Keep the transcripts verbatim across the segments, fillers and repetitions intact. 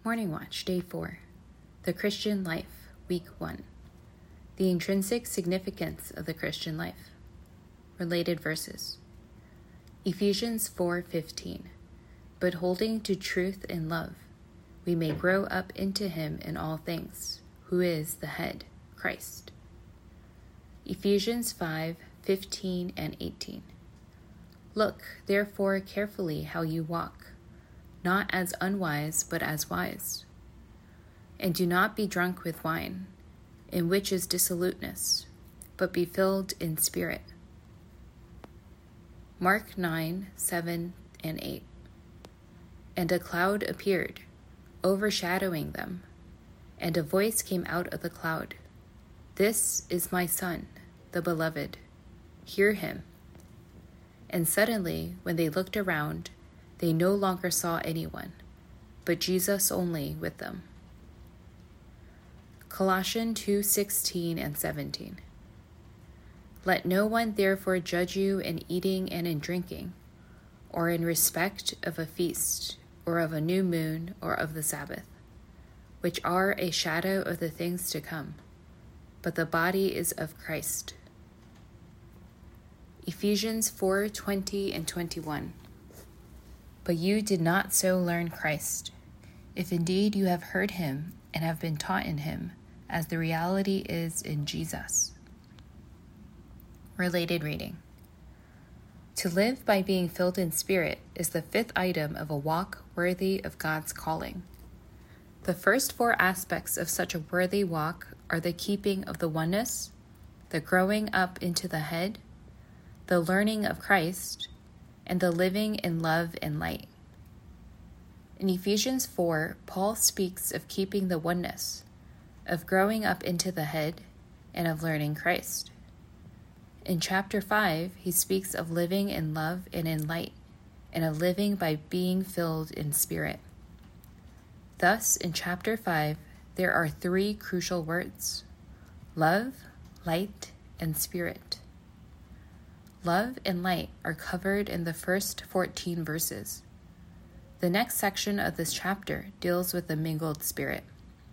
Morning Watch, Day four. The Christian Life, Week one. The Intrinsic Significance of the Christian Life. Related verses. Ephesians four fifteen. But holding to truth in love, we may grow up into him in all things, who is the head, Christ. Ephesians five fifteen and eighteen. Look, therefore, carefully how you walk, not as unwise, but as wise. And do not be drunk with wine, in which is dissoluteness, but be filled in spirit. Mark nine seven and eight. And a cloud appeared, overshadowing them, and a voice came out of the cloud. This is my Son, the Beloved. Hear him. And suddenly, when they looked around, they no longer saw anyone, but Jesus only with them. Colossians two sixteen and seventeen. Let no one therefore judge you in eating and in drinking, or in respect of a feast, or of a new moon, or of the Sabbath, which are a shadow of the things to come, but the body is of Christ. Ephesians four twenty and twenty-one. But you did not so learn Christ, if indeed you have heard him and have been taught in him, as the reality is in Jesus. Related reading. To live by being filled in spirit is the fifth item of a walk worthy of God's calling. The first four aspects of such a worthy walk are the keeping of the oneness, the growing up into the head, the learning of Christ, and the living in love and light. In Ephesians four, Paul speaks of keeping the oneness, of growing up into the head, and of learning Christ. In chapter five, he speaks of living in love and in light, and of living by being filled in spirit. Thus, in chapter five, there are three crucial words: love, light, and spirit. Love and light are covered in the first fourteen verses. The next section of this chapter deals with the mingled spirit.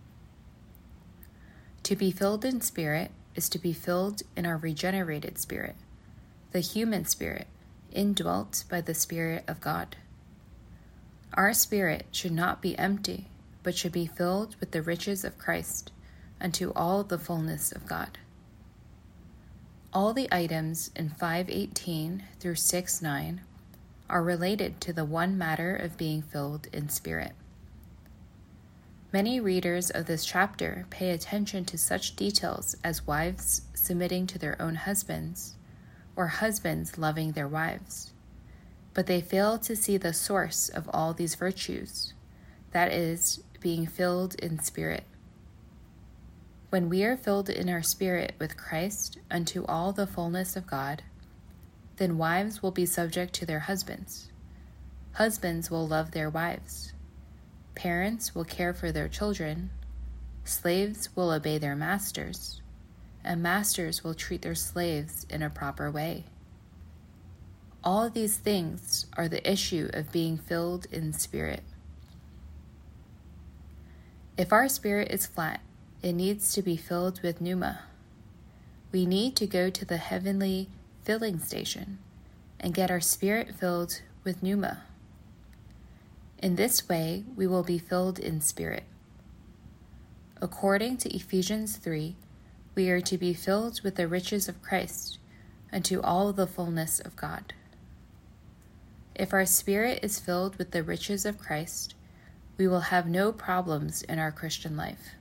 To be filled in spirit is to be filled in our regenerated spirit, the human spirit, indwelt by the Spirit of God. Our spirit should not be empty, but should be filled with the riches of Christ unto all the fullness of God. All the items in five eighteen through six nine are related to the one matter of being filled in spirit. Many readers of this chapter pay attention to such details as wives submitting to their own husbands, or husbands loving their wives, but they fail to see the source of all these virtues, that is, being filled in spirit. When we are filled in our spirit with Christ unto all the fullness of God, then wives will be subject to their husbands. Husbands will love their wives. Parents will care for their children. Slaves will obey their masters. And masters will treat their slaves in a proper way. All of these things are the issue of being filled in spirit. If our spirit is flat, it needs to be filled with pneuma. We need to go to the heavenly filling station and get our spirit filled with pneuma. In this way, we will be filled in spirit. According to Ephesians three, we are to be filled with the riches of Christ unto all the fullness of God. If our spirit is filled with the riches of Christ, we will have no problems in our Christian life.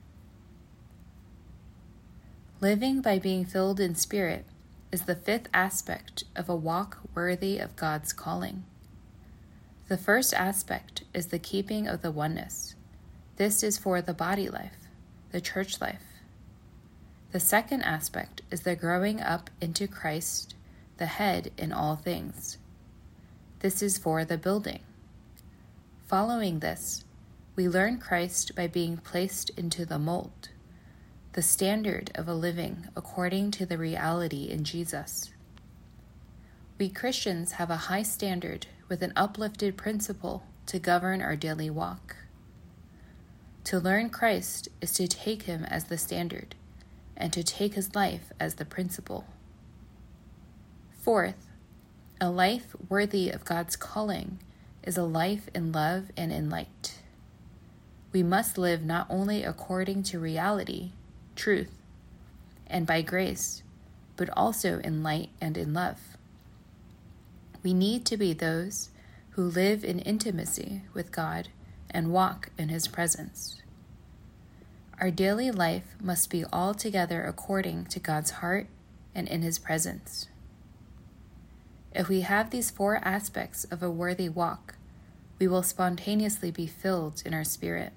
Living by being filled in spirit is the fifth aspect of a walk worthy of God's calling. The first aspect is the keeping of the oneness. This is for the body life, the church life. The second aspect is the growing up into Christ, the head in all things. This is for the building. Following this, we learn Christ by being placed into the mold, the standard of a living according to the reality in Jesus. We Christians have a high standard with an uplifted principle to govern our daily walk. To learn Christ is to take him as the standard, and to take his life as the principle. Fourth, a life worthy of God's calling is a life in love and in light. We must live not only according to reality, truth, and by grace, but also in light and in love. We need to be those who live in intimacy with God and walk in his presence. Our daily life must be altogether according to God's heart and in his presence. If we have these four aspects of a worthy walk, we will spontaneously be filled in our spirit.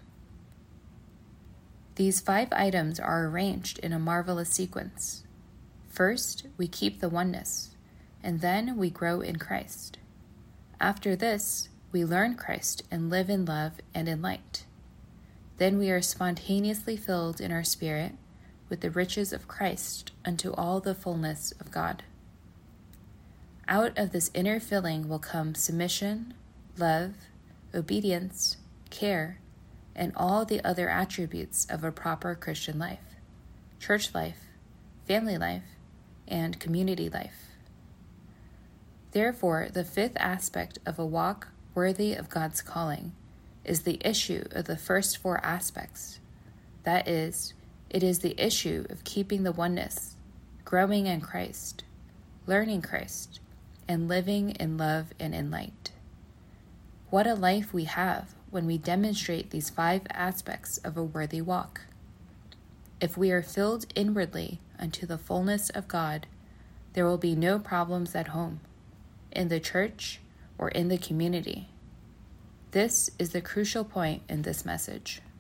These five items are arranged in a marvelous sequence. First, we keep the oneness, and then we grow in Christ. After this, we learn Christ and live in love and in light. Then we are spontaneously filled in our spirit with the riches of Christ unto all the fullness of God. Out of this inner filling will come submission, love, obedience, care, and all the other attributes of a proper Christian life, church life, family life, and community life. Therefore, the fifth aspect of a walk worthy of God's calling is the issue of the first four aspects. That is, it is the issue of keeping the oneness, growing in Christ, learning Christ, and living in love and in light. What a life we have when we demonstrate these five aspects of a worthy walk. If we are filled inwardly unto the fullness of God, there will be no problems at home, in the church, or in the community. This is the crucial point in this message.